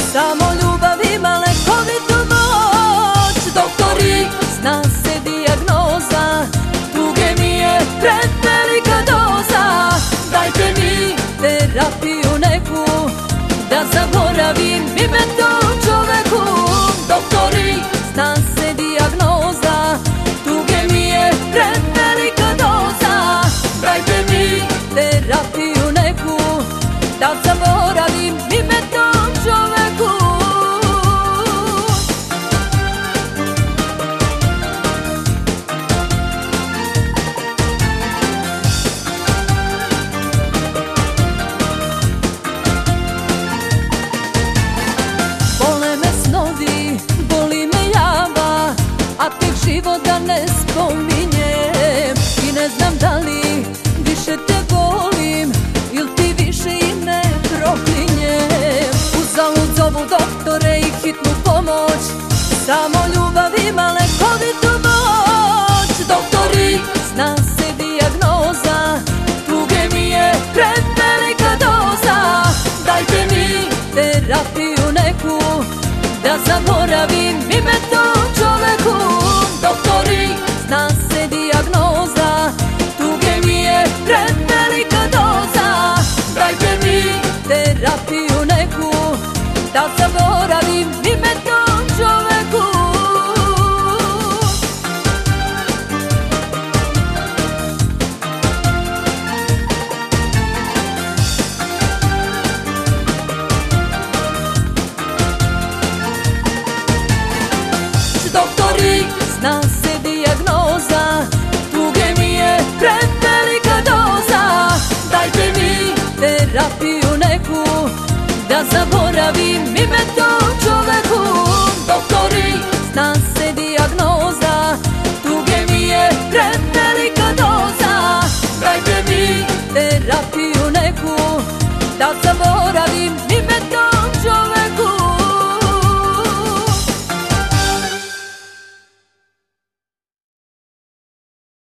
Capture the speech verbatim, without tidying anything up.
Samo ljubav ima lekovitu moć. Doktori, zna se dijagnoza, tuge mi je prevelika doza. Dajte mi terapiju neku, da zaboravim ime tom čoveku. Doktori, zna se dijagnoza, tuge mi je prevelika doza. Dajte mi terapiju neku, da zaboravim ime tom čoveku. Bole me snovi, boli me java, a tek život da ne spominjem. I ne znam da li više te volim, il ti više i ne proklinjem. Uzalud zovu doktore i hitnu pomoć, samo ljubav ima lekovitu moć. Doktori, zna se dijagnoza, tuge mi je prevelika doza. Dajte mi terapiju neku, da zaboravim ime tom čoveku. Doktori, zna se dijagnoza, tuge mi je prevelika doza. Dajte mi terapiju neku, da zaboravim ime tom čoveku. Doktori, zna se dijagnoza, tuge mi je prevelika doza. Dajte mi terapiju neku, da zaboravim ime tom čoveku. Doktori, zna se dijagnoza, tuge mi je prevelika doza. Dajte mi terapiju neku, da zaboravim ime